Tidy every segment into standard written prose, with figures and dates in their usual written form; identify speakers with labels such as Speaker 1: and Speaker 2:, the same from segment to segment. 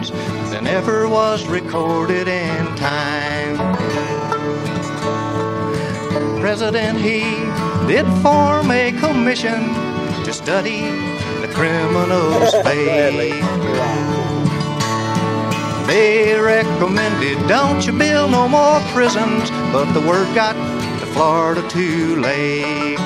Speaker 1: prisons than ever was recorded in time. President, he did form a commission to study the criminal's fate. They recommended, don't you build no more prisons, but the word got to Florida too late.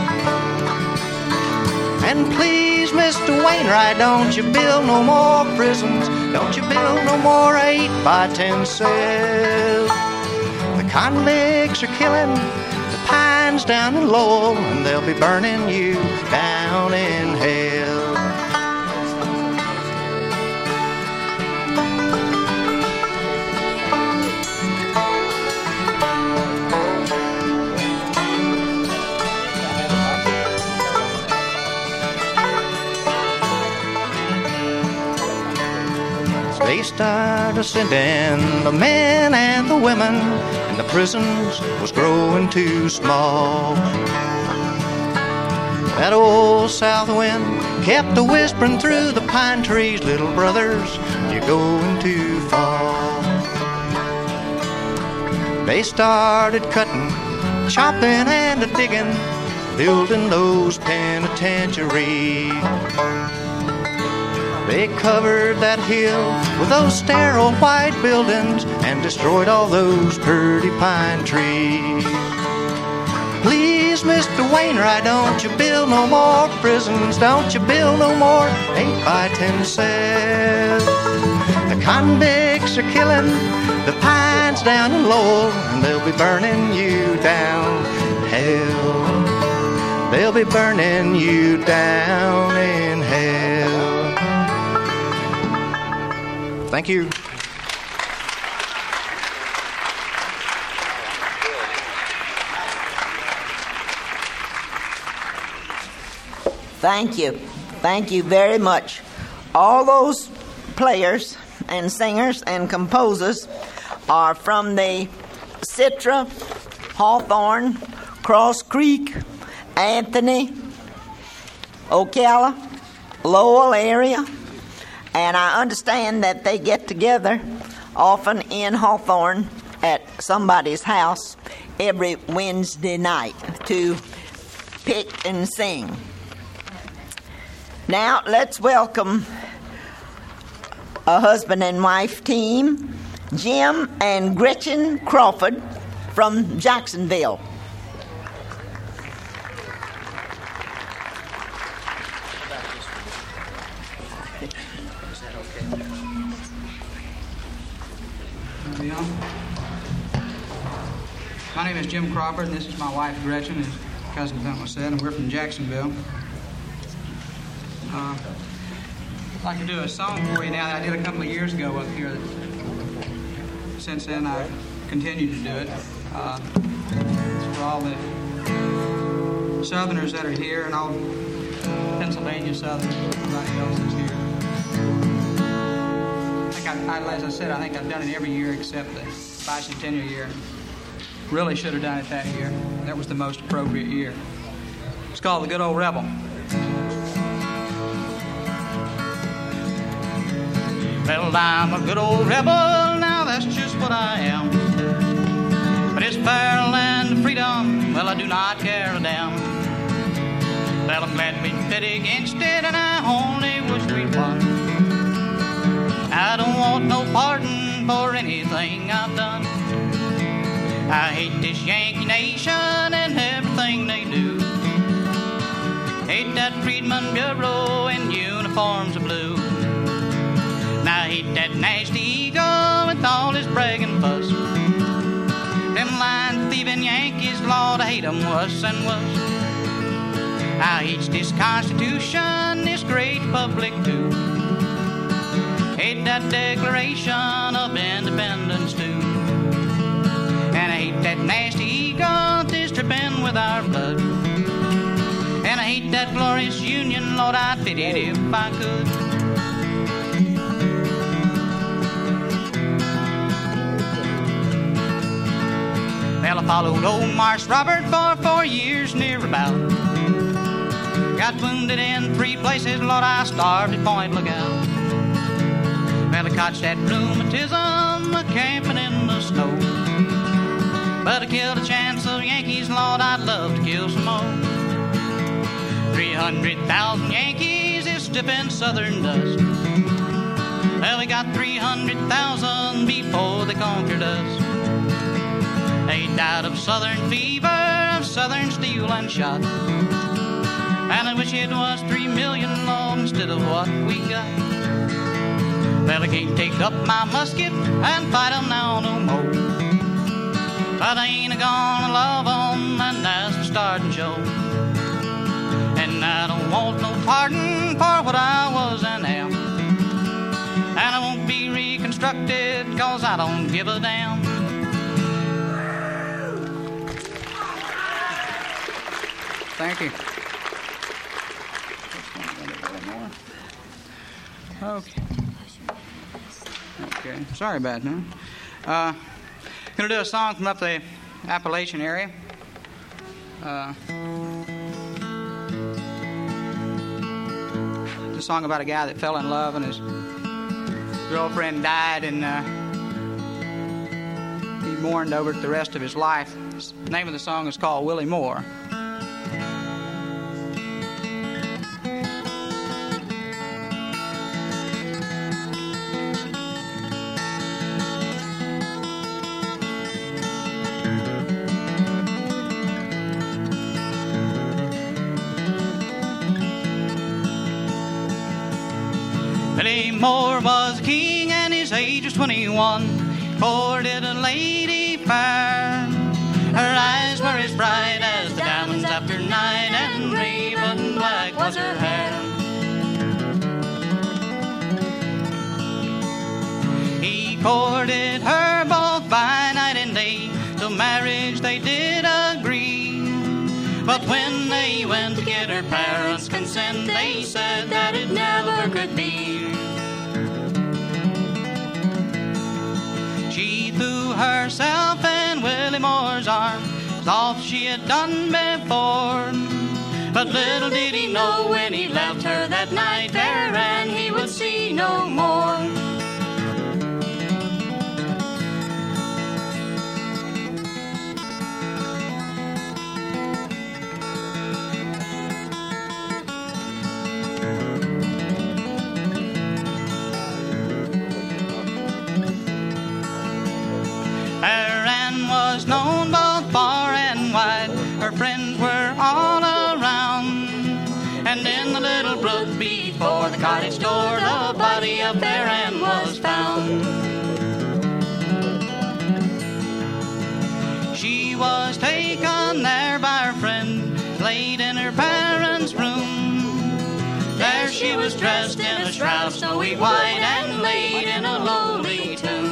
Speaker 1: And please, Mr. Wainwright, don't you build no more prisons, don't you build no more 8 by 10 cells. The convicts are killing the pines down in Lowell, and they'll be burning you down in hell. They started sending the men and the women, and the prisons was growing too small. That old south wind kept a whispering through the pine trees, little brothers, you're going too far. They started cutting, chopping and digging, building those penitentiaries. They covered that hill with those sterile white buildings and destroyed all those pretty pine trees. Please, Mr. Wainwright, don't you build no more prisons, don't you build no more 8 by 10 cells. The convicts are killing the pines down in Lowell, and they'll be burning you down hell. They'll be burning you down in hell. Thank you.
Speaker 2: Thank you. Thank you very much. All those players and singers and composers are from the Citra, Hawthorne, Cross Creek, Anthony, Ocala, Lowell area. And I understand that they get together often in Hawthorne at somebody's house every Wednesday night to pick and sing. Now let's welcome a husband and wife team, Jim and Gretchen Crawford from Jacksonville.
Speaker 3: My name is Jim Crawford, and this is my wife, Gretchen, as Cousin Duncan said, and we're from Jacksonville. I'd like to do a song for you now that I did a couple of years ago up here. Since then, I've continued to do it. It's for all the Southerners that are here and all Pennsylvania Southerners, everybody else that's here. As I said, I think I've done it every year except the bicentennial year. Really should have done it that year. That was the most appropriate year. It's called The Good Old Rebel. Well, I'm a good old rebel, now that's just what I am. But it's fair land freedom, well, I do not care a damn. Well, I'm glad we fit against it, and I only wish we'd won. I don't want no pardon for anything I've done. I hate this Yankee nation and everything they do. Hate that Freedmen Bureau in uniforms of blue. And I hate that nasty eagle with all his bragging fuss. Them line thieving Yankees, Lord, I hate them worse and worse. I hate this Constitution, this great republic too. Hate that Declaration of Independence too. And I hate that nasty eagle that's dripping with our blood. And I hate that glorious Union, Lord, I'd fit it if I could. Well, I followed old Marse Robert for 4 years near about. Got wounded in 3 places, Lord, I starved at Point Lookout. Well, I caught that rheumatism camping in the snow. But I killed a chance of Yankees, Lord, I'd love to kill some more. 300,000 Yankees is stiffing southern dust. Well, we got 300,000 before they conquered us. They died of southern fever, of southern steel and shot. And I wish it was 3 million, Lord, instead of what we got. Well, I can't take up my musket and fight 'em now no more. But I ain't gonna love 'em, and that's the starting show. And I don't want no pardon for what I was and am. And I won't be reconstructed, 'cause I don't give a damn. Thank you. Okay. Sorry about that. Gonna do a song from up the Appalachian area. It's a song about a guy that fell in love and his girlfriend died, and he mourned over it the rest of his life. The name of the song is called Willie Moore. Willie Moore was a king and his age was 21. Courted a lady fair. Her eyes were as bright as the diamonds after night, and raven black was her hair. He courted her both by night and day. Till marriage they did agree. But when they went to get her parents' consent, they said that it never could be. She threw herself in Willie Moore's arms, as all she had done before. But little did he know when he left her that night there, and he would see no more. Was known both far and wide. Her friends were all around. And in the little brook before the cottage door, the body of Fair Ann was found. She was taken there by her friend, laid in her parents' room. There she was dressed in a shroud snowy white, and laid in a lowly tomb.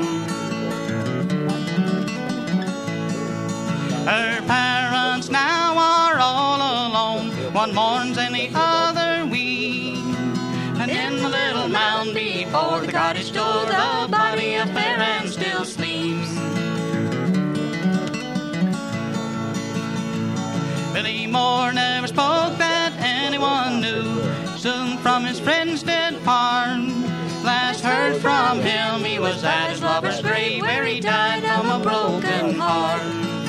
Speaker 3: Her parents now are all alone. One mourns and the other weeps. And in the little mound before the cottage door, the body of Fair Ann still sleeps. Willie Moore never spoke that anyone knew. Soon from his friends did part. Last heard from him, he was at his lover's grave, where he died from a broken heart.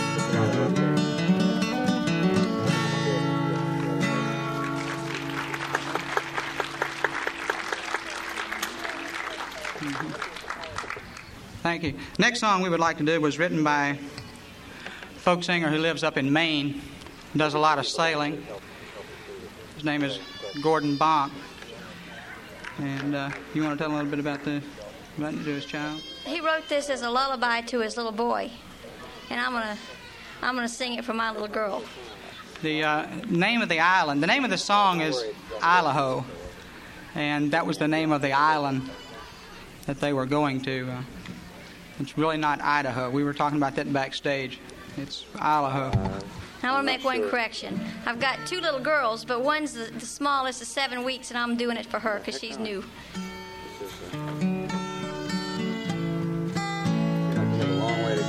Speaker 3: Thank you. Next song we would like to do was written by a folk singer who lives up in Maine, does a lot of sailing. His name is Gordon Bonk. And you want to tell a little bit about to his child?
Speaker 4: He wrote this as a lullaby to his little boy, and I'm gonna sing it for my little girl.
Speaker 3: The name of the island, the name of the song is Idaho, and that was the name of the island that they were going to. It's really not Idaho. We were talking about that backstage. It's Idaho.
Speaker 4: I want to make one correction. I've got two little girls, but one's the smallest is 7 weeks, and I'm doing it for her because she's new.
Speaker 5: You have a long way to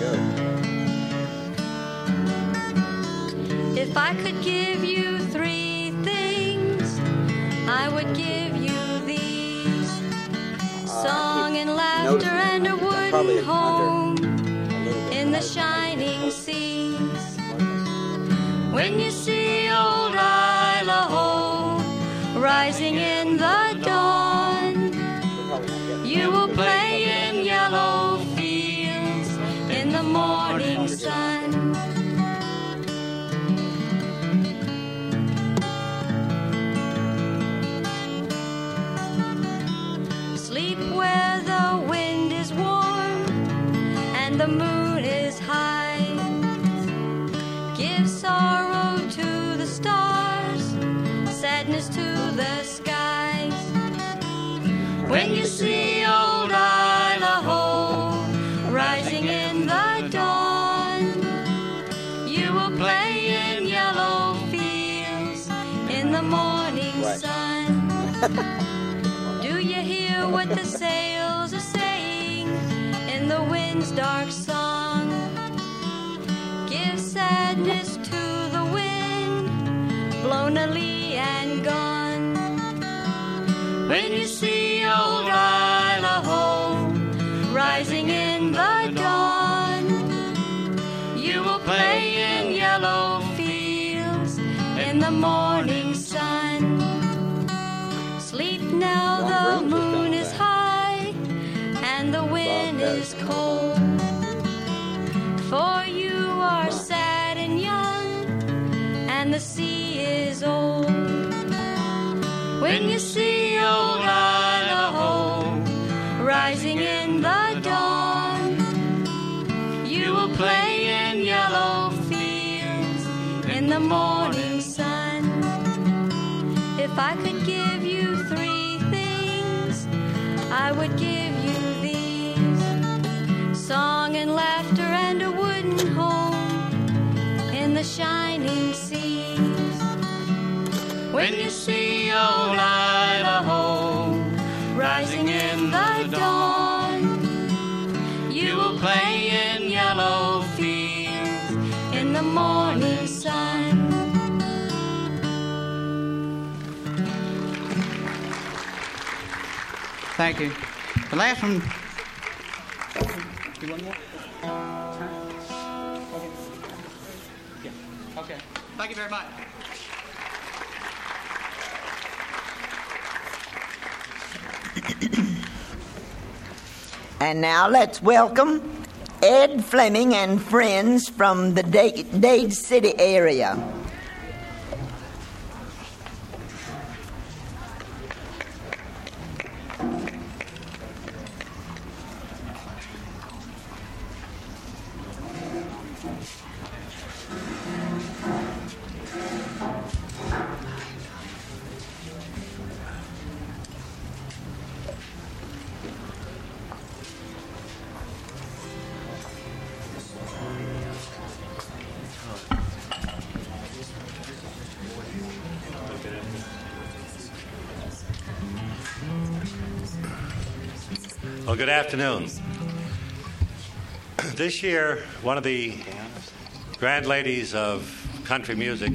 Speaker 5: go.
Speaker 4: If I could give you 3 things, I would give you these: song and laughter, laughter and a wooden home in the shining seas. When you see old Idaho rising in the dawn, you will play in yellow fields in the morning sun. Sleep where the wind is warm and the moon is high. Give sorrow to the stars, sadness to the skies. When you see old Idaho rising in the dawn, you will play in yellow fields in the morning sun. Do you hear what the sails are saying in the wind's dark song? Give sadness to the wind, blown a lee and gone. When you see old Idaho rising in the dawn, you will play in yellow fields in the morning sun. Sleep now, the moon is high and the wind is cold, for you are sad and young and the sea is old. When you see old Idaho rising in the dawn, you will play in yellow fields in the morning sun. If I could give you 3 things, I would give you these: song and laughter and a wooden home in the shining seas. When you see old Idaho rising in the dawn, you will play in yellow fields in the morning sun.
Speaker 3: Thank you. The last one. Do one more? Yeah. Okay. Thank you very much.
Speaker 2: And now let's welcome Ed Fleming and friends from the Dade City area.
Speaker 6: Well, good afternoon. This year, one of the grand ladies of country music,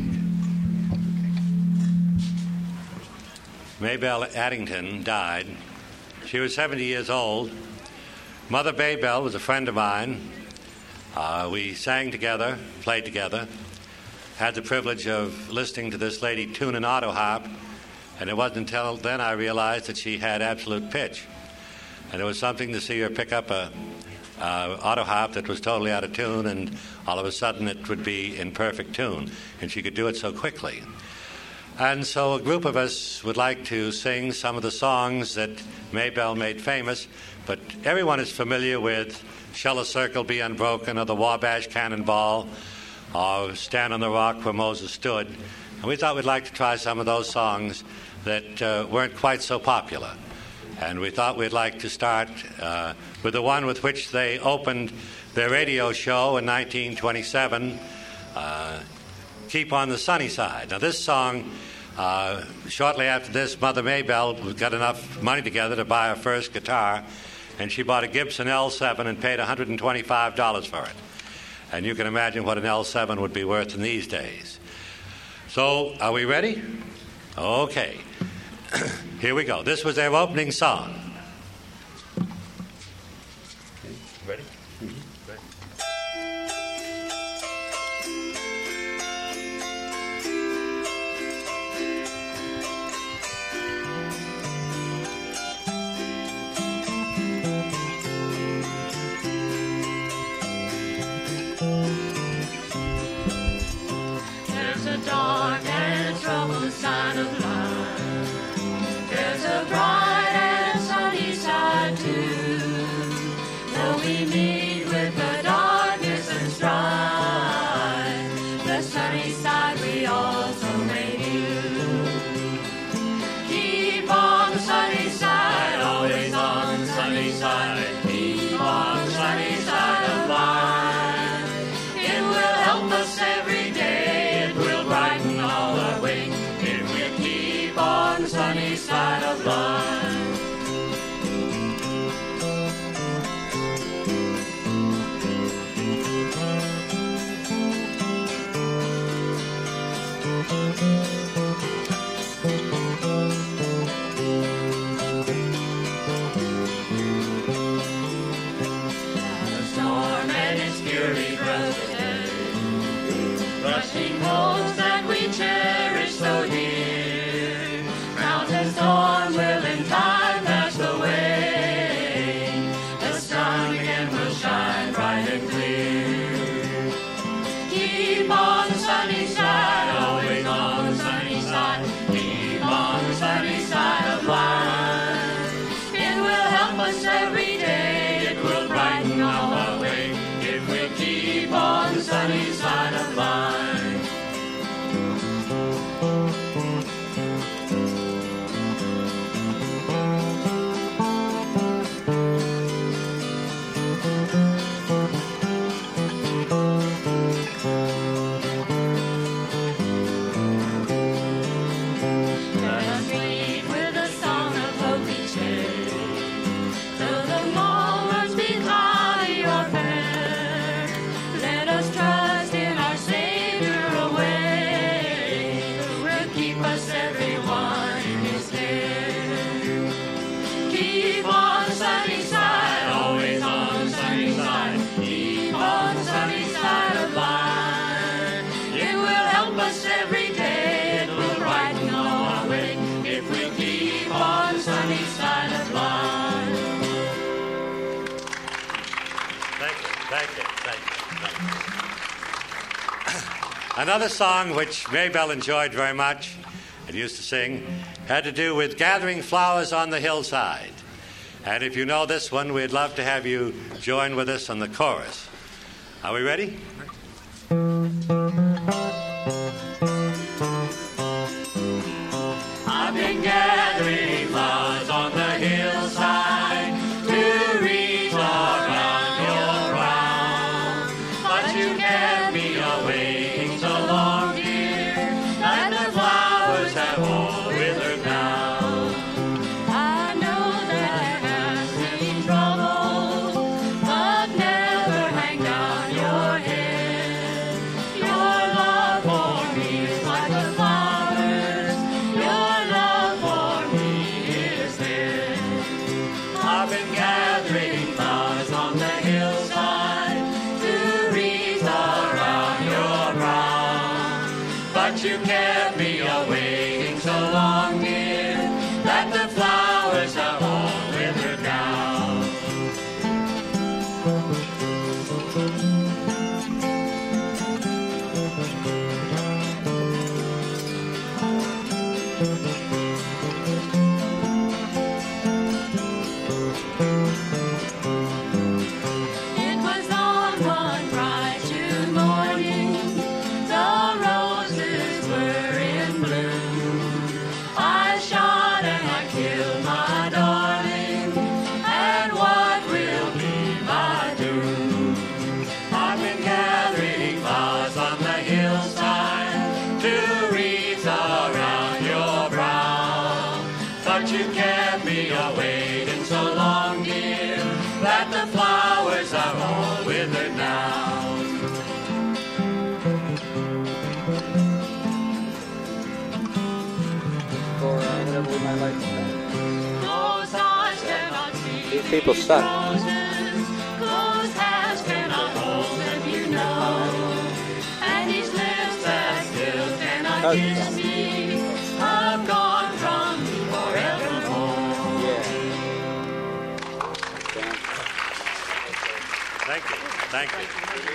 Speaker 6: Maybelle Addington, died. She was 70 years old. Mother Maybelle was a friend of mine. We sang together, played together, had the privilege of listening to this lady tune an auto harp, and it wasn't until then I realized that she had absolute pitch. And it was something to see her pick up a auto harp that was totally out of tune, and all of a sudden it would be in perfect tune, and she could do it so quickly. And so a group of us would like to sing some of the songs that Maybelle made famous, but everyone is familiar with Shall a Circle Be Unbroken, or the Wabash Cannonball, or Stand on the Rock Where Moses Stood. And we thought we'd like to try some of those songs that weren't quite so popular. And we thought we'd like to start with the one with which they opened their radio show in 1927, Keep on the Sunny Side. Now this song, shortly after this, Mother Maybelle got enough money together to buy her first guitar, and she bought a Gibson L7 and paid $125 for it. And you can imagine what an L7 would be worth in these days. So, are we ready? Okay. Here we go. This was their opening song. Ready? Ready.
Speaker 7: There's a dark and troubled side of life. There's a bright and sunny side too. Though we meet with the darkness and strife, the sunny side we also may do. Keep on the sunny side, always on the sunny side. Keep on the sunny side of life. It will help us every day. It will brighten all our way if we keep on the sunny side of life. The storm and its fury rushes, rushing hopes that we cherish so dear. Mountain storm will in time pass away. The sun again will shine bright and clear. Keep on the sunny side, always on the sunny side. Keep on the sunny side of life. It will help us every day. It will brighten all our way if we keep on the sunny side of life. Let us lead with a song of hope each day, till the moments be cloudy or fair. Let us trust in our Savior away, will keep us everyone in His care. Keep on the sunny side, always on the sunny side. Keep on the sunny side of life. It will help us every day. It will brighten all our way if we keep on the sunny side of life.
Speaker 6: Thank you, thank you, thank you, thank you. Another song which Maybelle enjoyed very much and used to sing had to do with gathering flowers on the hillside. And if you know this one, we'd love to have you join with us on the chorus. Are we ready?
Speaker 7: I've been gathering flowers on the hillside to reach around your brow. But you kept me away so long, dear, that the flowers have all withered now. I know that there has been trouble, but never hang down your head. Your love for me is like the flowers. Your love for me is there. I've been gathering flowers on the hillside to wreath around your brow. But you kept me awaiting so long, dear, that the flowers have all withered now. It was on one bright June morning, the roses were in bloom. I shot and I killed my darling, and what will be my doom? I've been gathering flowers on the hillside to wreath around your brow. But you kept me awaiting so long, dear, that the flowers are all withered now.
Speaker 5: For whatever we might like to say.
Speaker 7: Close eyes cannot see
Speaker 5: These people suck.
Speaker 7: roses. Close
Speaker 3: kiss me, I'm gone from you forevermore.
Speaker 5: Yeah.
Speaker 6: Thank you. Thank you.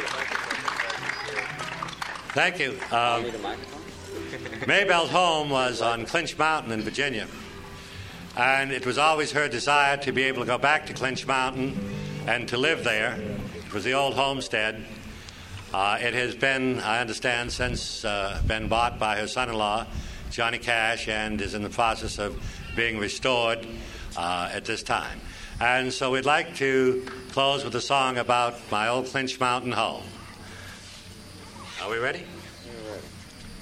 Speaker 6: Thank you.
Speaker 5: Need a microphone?
Speaker 6: Maybelle's home was on Clinch Mountain in Virginia. And it was always her desire to be able to go back to Clinch Mountain and to live there. It was the old homestead. It has been, I understand, since been bought by her son-in-law, Johnny Cash, and is in the process of being restored at this time. And so we'd like to close with a song about my old Clinch Mountain home. Are we ready?
Speaker 5: You're ready.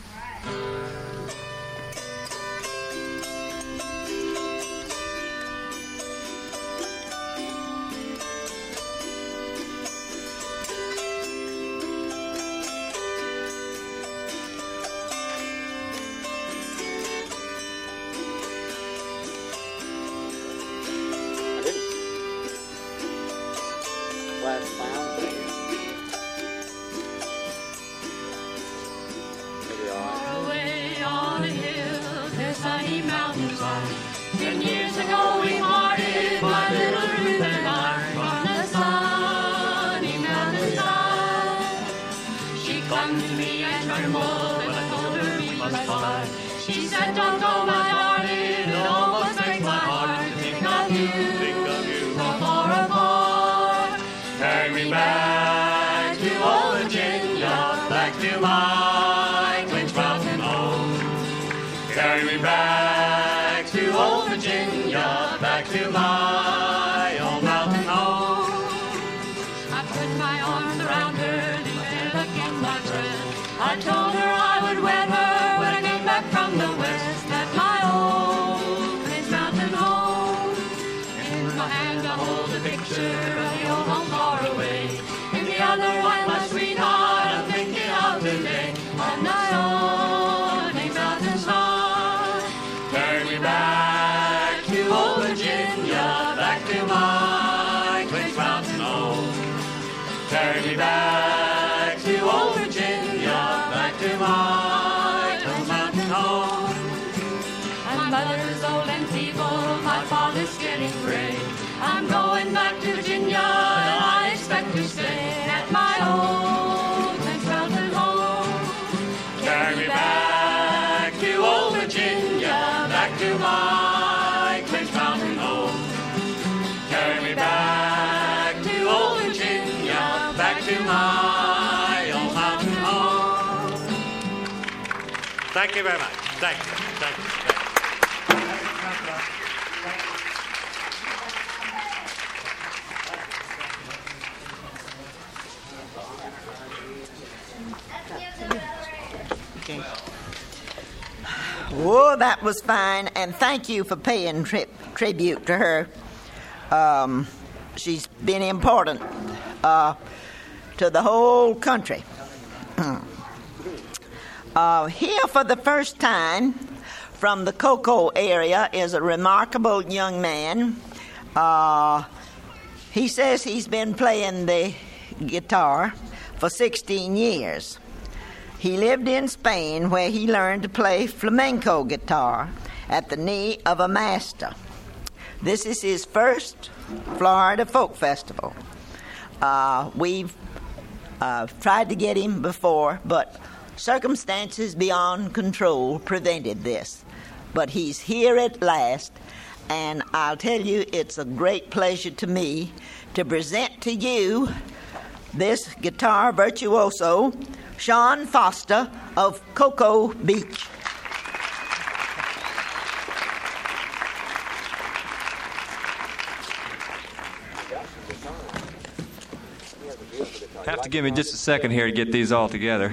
Speaker 5: Last clown thing. Maybe all right.
Speaker 3: Away on a hill, there's sunny mountains are. 10 years ago we parted, my little Ruth and I, on the sunny mountainside. She clung to me and trembled when I told her we must part. She said, don't go, my darling, it almost breaks my heart to think of you, so far apart. Carry me back to old Virginia, back to my Clinch Mountain home. Carry me back to old Virginia, back to my old mountain home. I put my arms around her, leaving a look in my breast. I told her I would wed her when I came back from the west, at my old Clinch Mountain home. In my hand I hold a picture of the old home far away. In the other one, my sweetheart, I'm thinking of today. On my own Clinch Mountain side. Carry me back to old Virginia, back to my Clinch Mountain home. Carry me back to old Virginia, back to my Clinch Mountain home. My mother's old and feeble, my father's getting gray. I'm going back to Virginia, and I expect to stay at my old Clinch Mountain home. Carry me back to old Virginia, back to my Clinch Mountain home. Carry me back to old Virginia, back to my old mountain home.
Speaker 6: Thank you very much. Thank you. Thank you.
Speaker 2: Whoa, that was fine, and thank you for paying tribute to her. She's been important to the whole country. Here for the first time from the Cocoa area is a remarkable young man. He says he's been playing the guitar for 16 years. He lived in Spain, where he learned to play flamenco guitar at the knee of a master. This is his first Florida Folk Festival. We've tried to get him before, but circumstances beyond control prevented this. But he's here at last, and I'll tell you, it's a great pleasure to me to present to you this guitar virtuoso, Sean Foster of Cocoa Beach.
Speaker 8: Have to give me just a second here to get these all together.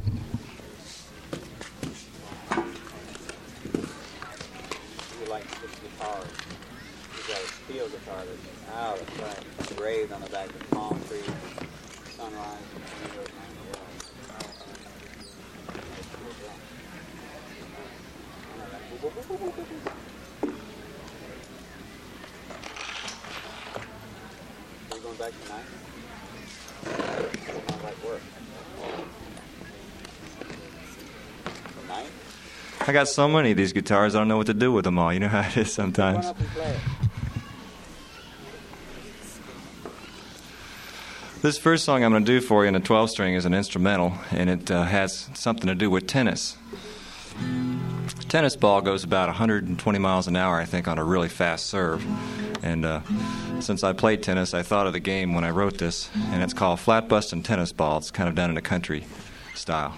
Speaker 5: You like this guitar? You got a steel guitar that's out of sight, engraved on the back of palm trees, sunrise. Are you going back tonight? Sounds like work. tonight.
Speaker 8: I got so many of these guitars, I don't know what to do with them all. You know how it is sometimes.
Speaker 5: Run up and play it.
Speaker 8: This first song I'm going to do for you in a 12-string is an instrumental, and it has something to do with tennis. A tennis ball goes about 120 miles an hour, I think, on a really fast serve. And since I played tennis, I thought of the game when I wrote this, and it's called Flat Bustin' Tennis Ball. It's kind of done in a country style.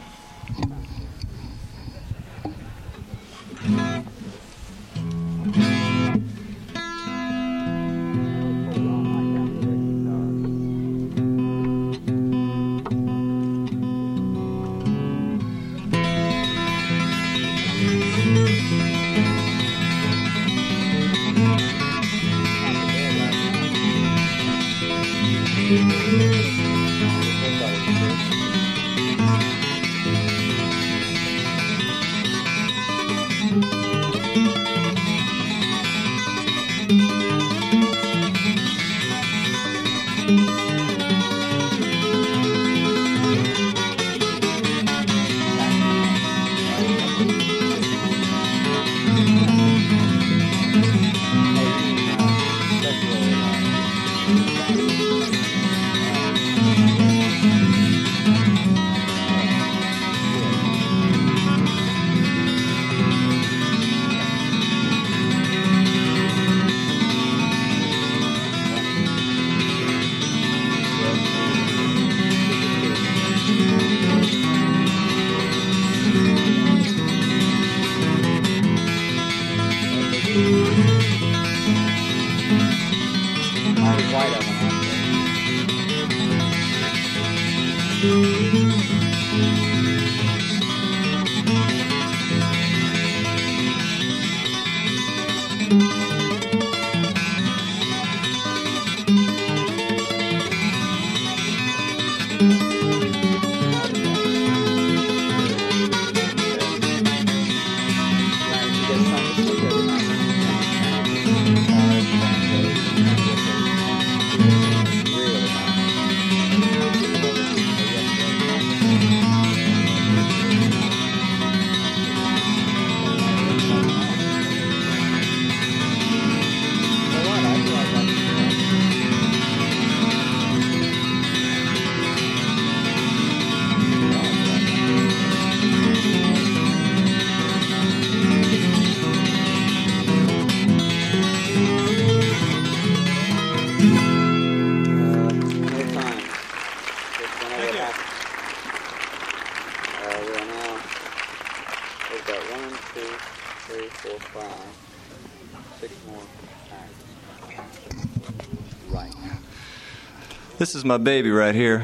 Speaker 8: This is my baby right here.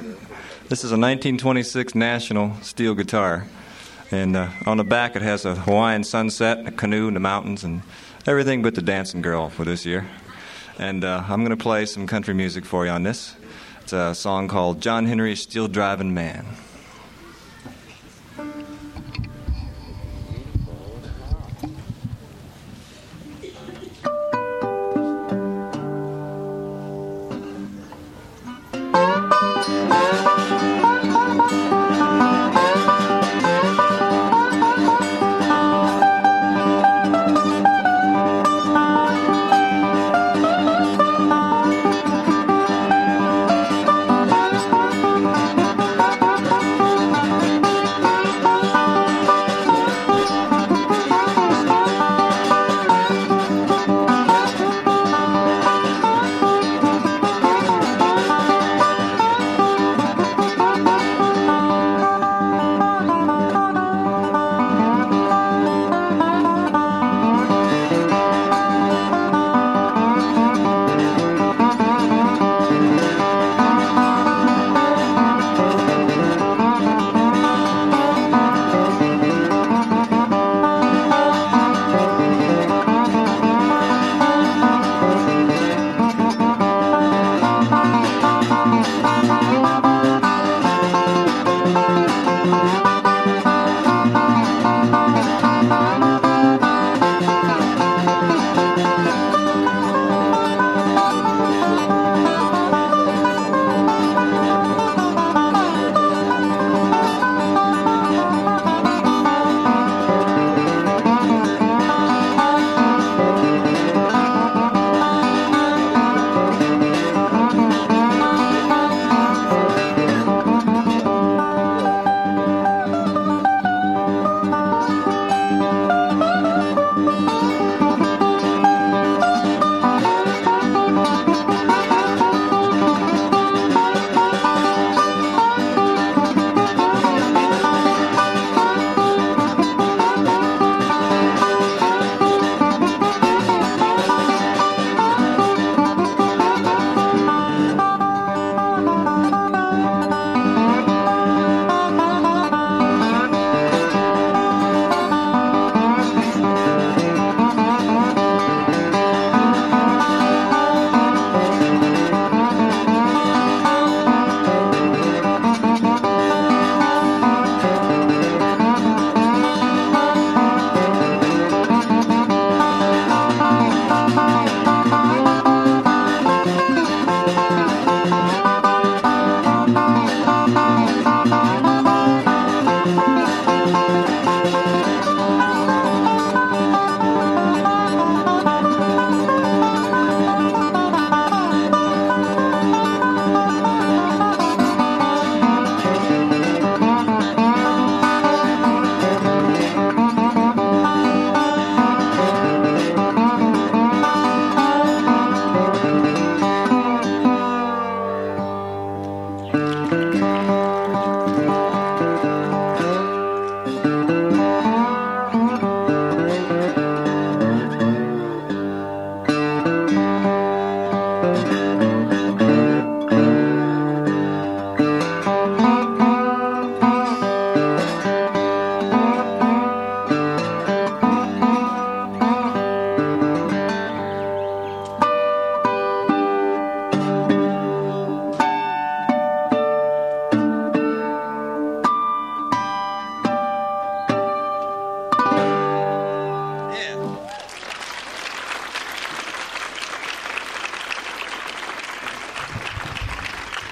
Speaker 8: This is a 1926 National steel guitar. And on the back it has a Hawaiian sunset, a canoe in the mountains, and everything but the dancing girl for this year. And I'm going to play some country music for you on this. It's a song called John Henry's Steel Driving Man.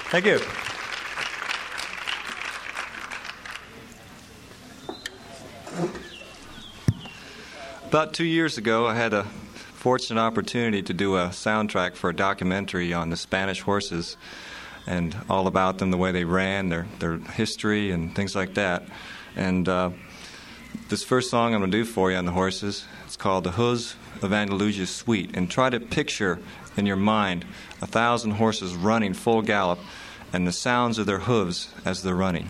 Speaker 8: Thank you. About 2 years ago, I had a fortunate opportunity to do a soundtrack for a documentary on the Spanish horses and all about them, the way they ran, their history and things like that. And this first song I'm going to do for you on the horses, it's called The Hooves of Andalusia Suite. And try to picture in your mind 1,000 horses running full gallop and the sounds of their hooves as they're running.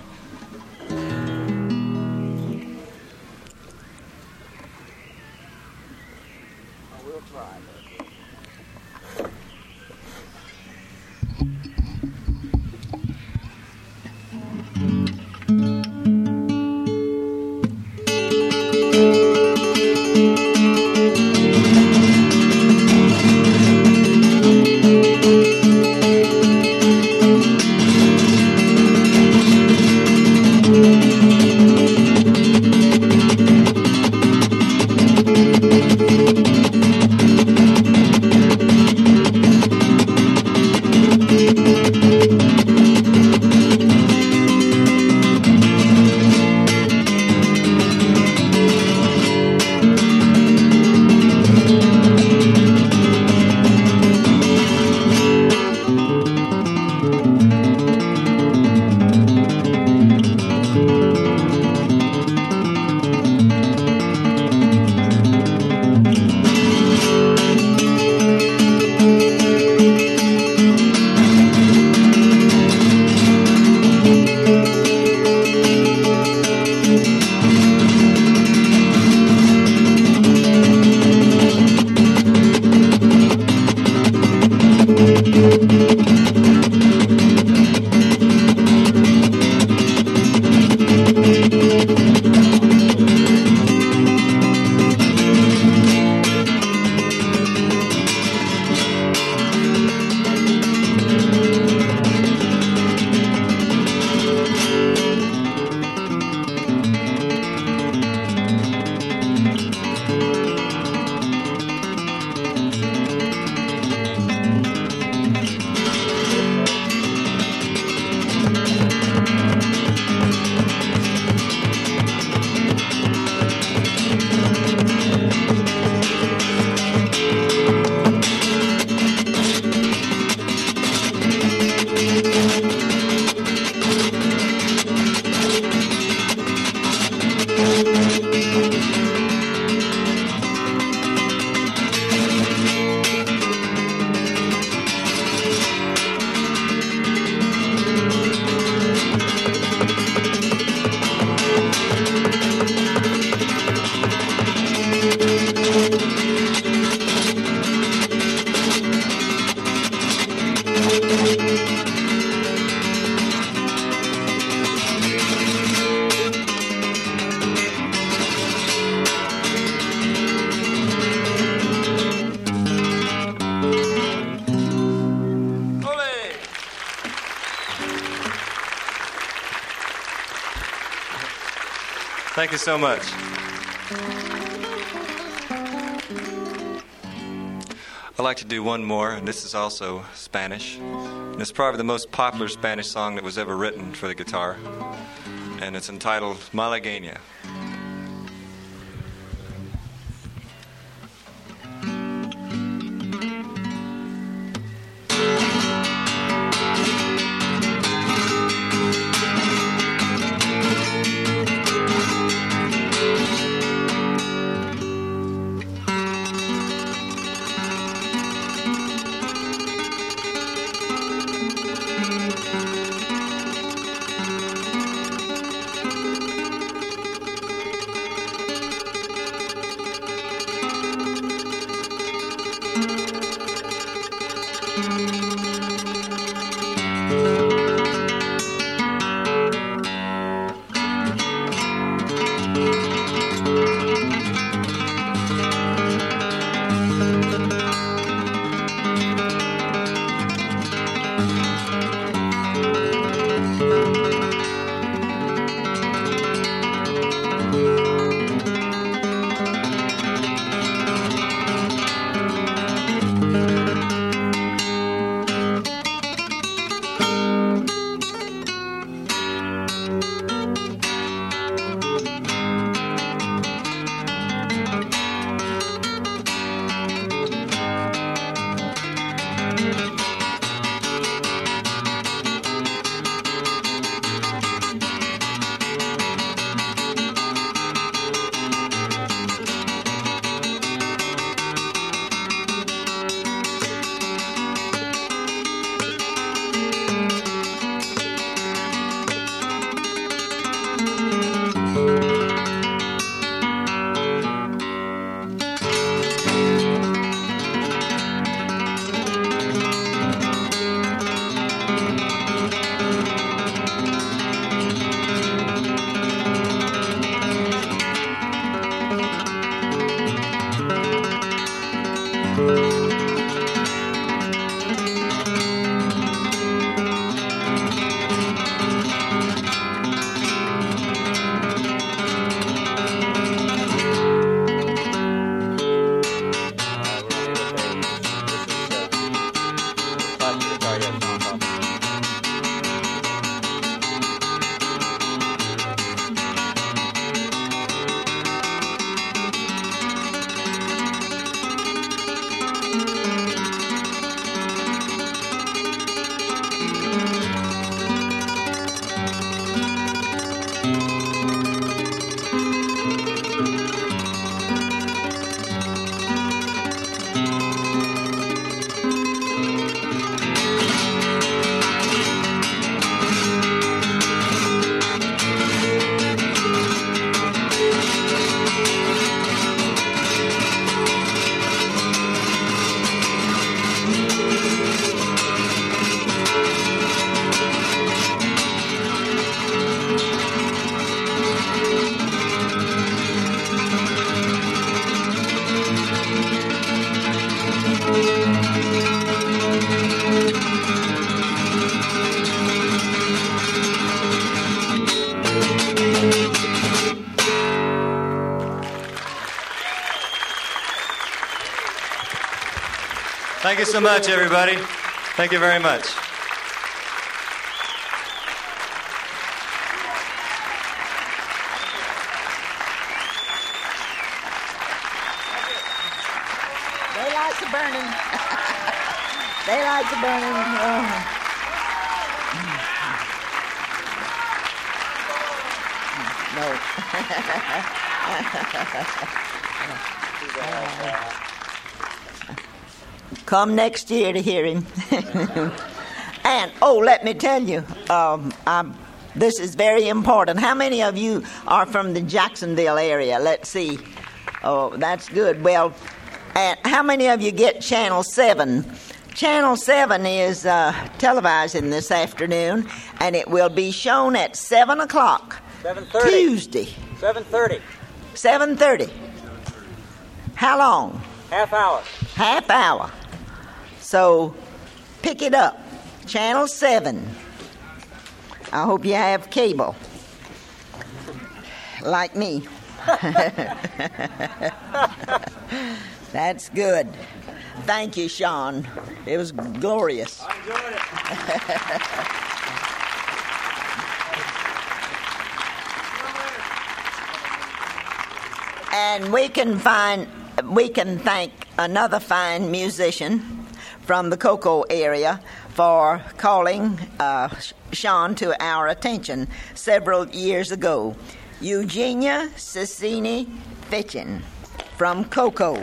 Speaker 8: Thank you so much. I'd like to do one more, and this is also Spanish. And it's probably the most popular Spanish song that was ever written for the guitar. And it's entitled Malagueña. Thank you so much, everybody. Thank you very much.
Speaker 2: Daylights are burning. Daylights are burning. Oh. No. Come next year to hear him. And, let me tell you, this is very important. How many of you are from the Jacksonville area? Let's see. Oh, that's good. Well, and how many of you get Channel 7? Channel 7 is televising this afternoon, and it will be shown at 7 o'clock.
Speaker 5: 7:30.
Speaker 2: Tuesday.
Speaker 5: 7:30.
Speaker 2: 7:30. How long?
Speaker 5: Half hour.
Speaker 2: Half hour. So, pick it up. Channel 7. I hope you have cable. Like me. That's good. Thank you, Sean. It was glorious.
Speaker 5: I enjoyed it.
Speaker 2: And we can thank another fine musician from the Cocoa area for calling Sean to our attention several years ago. Eugenia Cicini Fitchin from Cocoa.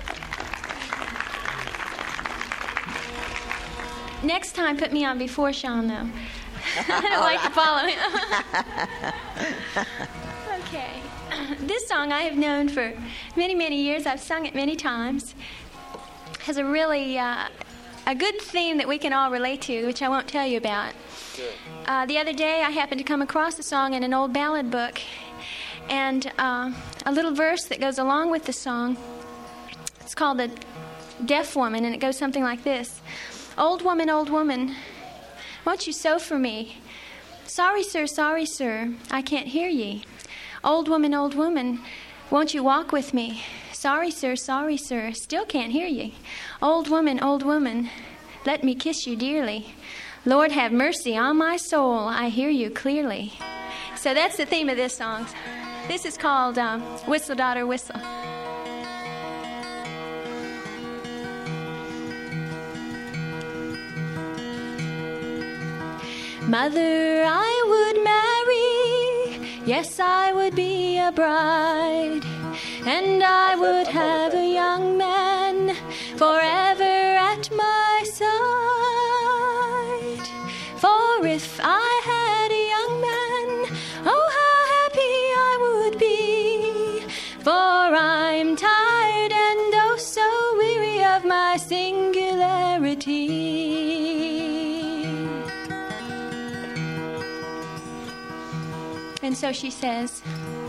Speaker 9: Next time, put me on before Sean, though. I don't like to follow him. Okay. This song I have known for many, many years. I've sung it many times. Has a really a good theme that we can all relate to, which I won't tell you about. The other day, I happened to come across a song in an old ballad book, and a little verse that goes along with the song. It's called "The Deaf Woman," and it goes something like this. Old woman, won't you sew for me? Sorry, sir, I can't hear ye. Old woman, won't you walk with me? Sorry, sir, still can't hear ye. Old woman, let me kiss you dearly. Lord, have mercy on my soul, I hear you clearly. So that's the theme of this song. This is called Whistle, Daughter, Whistle. Mother, I would marry, yes, I would be a bride, and I would have a young man forever at my side. For if I had a young man, oh, how happy I would be, for I'm tired and oh so weary of my singularity. And so she says,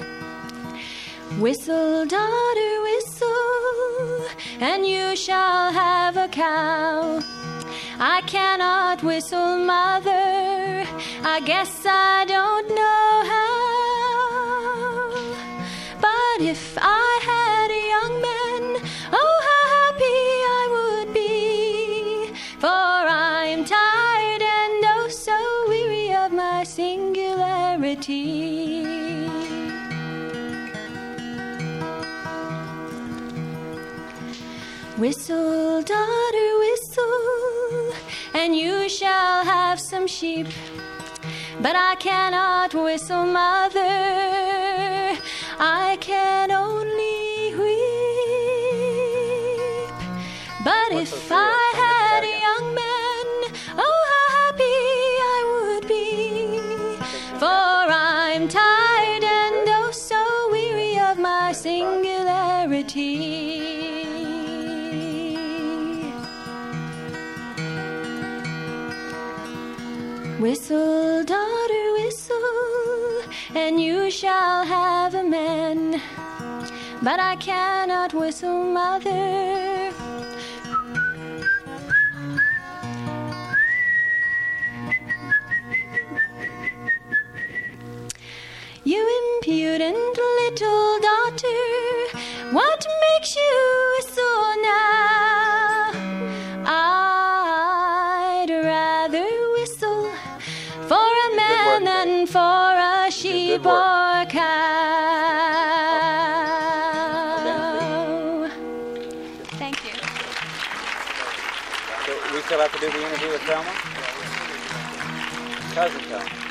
Speaker 9: whistle, daughter, whistle, and you shall have a cow. I cannot whistle, mother, I guess I don't know how. But if I had a young man, oh, how happy I would be, for I'm tired and oh so weary of my singularity. Whistle, daughter, whistle, and you shall have some sheep. But I cannot whistle, mother, I can only weep. But if I had a young man, oh, how happy I would be, for I'm tired and oh so weary of my singularity. Whistle, daughter, whistle, and you shall have a man. But I cannot whistle, mother. You impudent little daughter, what makes you whistle now? Good
Speaker 5: work.
Speaker 9: boy cow. Thank you.
Speaker 5: So we still have to do the interview with Thelma? Cousin Thelma.